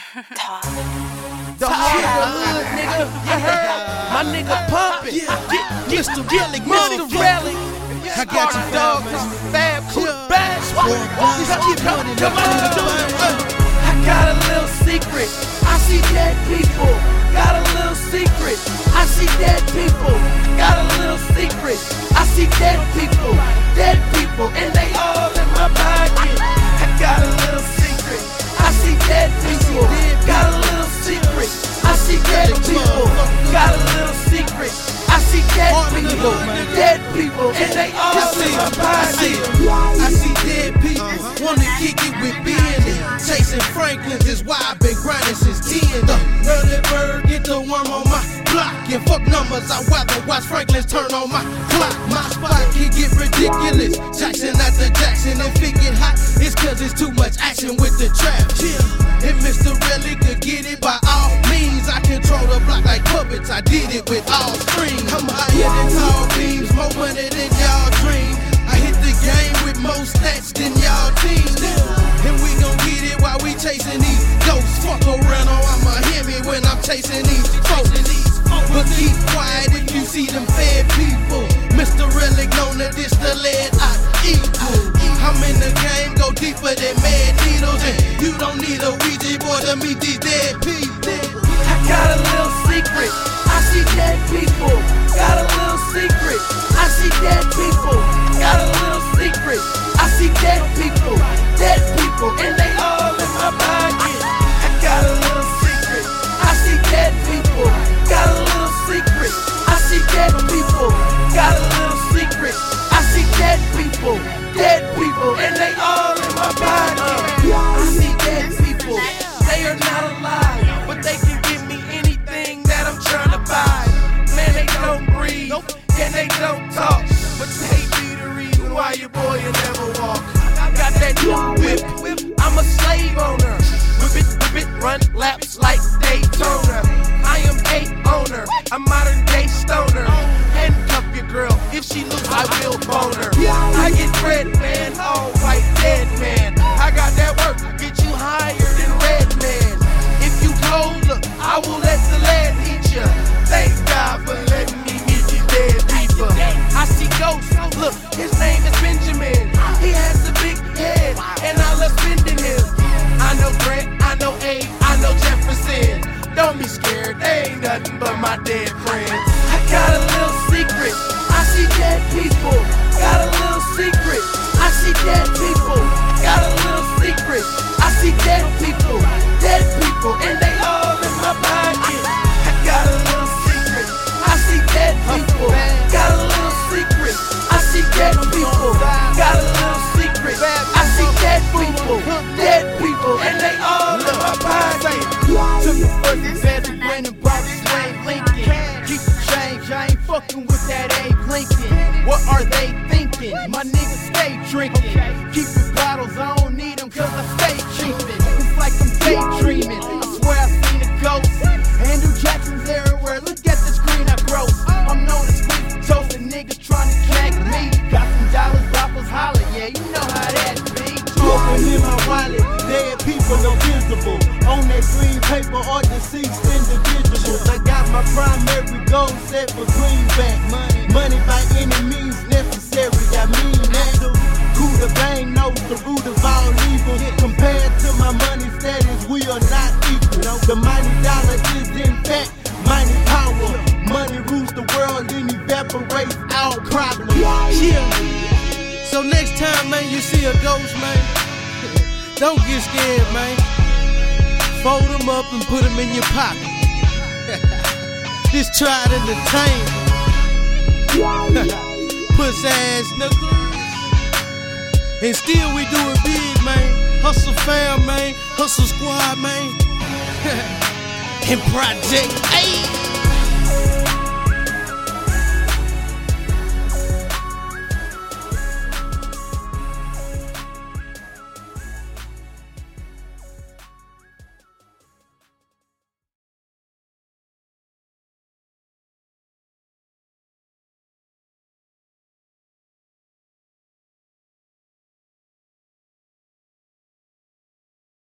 The hood, nigga. You heard? My nigga pumpin'. Mr. Relic, Mr. Relic. I got you, dog. Mr. Fab, cool bass. I got a little secret. I see dead people. Got a little secret. I see dead people. Got a little secret. I see dead people. Dead people, and they all in my pocket. I got a little secret. I see dead people. Got a little secret. I see dead people. Got a little secret. I see dead people. Dead people, and they all in my pocket. I see dead people. Wanna kick it with Benny. Chasing Franklin is why I've been grinding since 10. Early bird get the worm on my block. And fuck numbers, I'd rather watch Franklin's turn on my clock. My spot can get ridiculous. Jackson after Jackson, if it get hot, it's cause it's too much action with the trap. And Mr. Relic could get it by all means. I control the block like puppets, I did it with all strings. I'm higher than tall beams, more money than y'all dream. I hit the game with more stats than y'all team. And we gon' get it while we chasing these ghosts. Fuck around, or I'ma hear me when I'm chasing these folks. But keep quiet if you see them fed people. Mr. Relic known to dish the lead I equal. I'm in the game, go deeper than mad needles. And you don't need a Ouija board to meet these dead people. I got a little secret. I see dead people. Got a little secret. I see dead people. Got a little secret. I see dead people. Dead people, and they all in my pocket. I got a little secret. I see dead people. Got a little secret. I see dead people. Got a little secret. I see dead people. Dead people, and they all in my pocket. I see dead people. They are not alive, but they can give me anything that I'm trying to buy. Man, they don't breathe, and they don't talk, but they be the reason why your boy will never walk. I got that new whip, I'm a slave owner. Whip it, run laps like Daytona. I am a owner, a modern day stoner. Handcuff your girl, if she looks, I will bone her. I get bread, man, all white dead man. I got that work, get you higher than red man. If you cold, look, I will let the lead hit ya. Thank God for letting me meet you dead people. I see ghosts, look, his name is Benjamin. He has a big head, and I love spending him. I know Grant, I know Abe, I know Jefferson. Don't be scared, they ain't nothing but my dead friends. I got a little secret. I see dead people. Got a little secret. I see dead people. Got a little secret. I see dead people. Dead people, and they all in my pocket. I got a little secret. I see dead people. Got a little secret. I see dead people. Got a little secret. I see dead people. Dead people, and they all in my pocket. Took the first advance and went and brought this Wayne Lincoln. Keep the change, I ain't fucking with that Abe Lincoln. What are they thinking? My niggas stay drinking. Keep the bottles, I don't need them cause I stay cheapin'. It's like I'm daydreaming, I swear I seen a ghost. Andrew Jackson's everywhere, look at the screen I gross. I'm known as squeak toastin' niggas trying to connect me. Got some dollars, boppers holler, yeah, you know how that be. Open in my wallet, dead people are visible. On that green paper or deceased individuals. I got my primary goal set for greenback. Money by any means necessary, I mean that. Kuda Bang knows the root of all evil. Compared to my money status, we are not equal. The mighty dollar is in fact mighty power. Money rules the world and evaporates all problems. Yeah. So next time, man, you see a ghost, man, don't get scared, man. Fold them up and put them in your pocket. Just try to entertain. Puss ass nigga. And still we do it big, man. Hustle fam, man. Hustle squad, man. And Project A.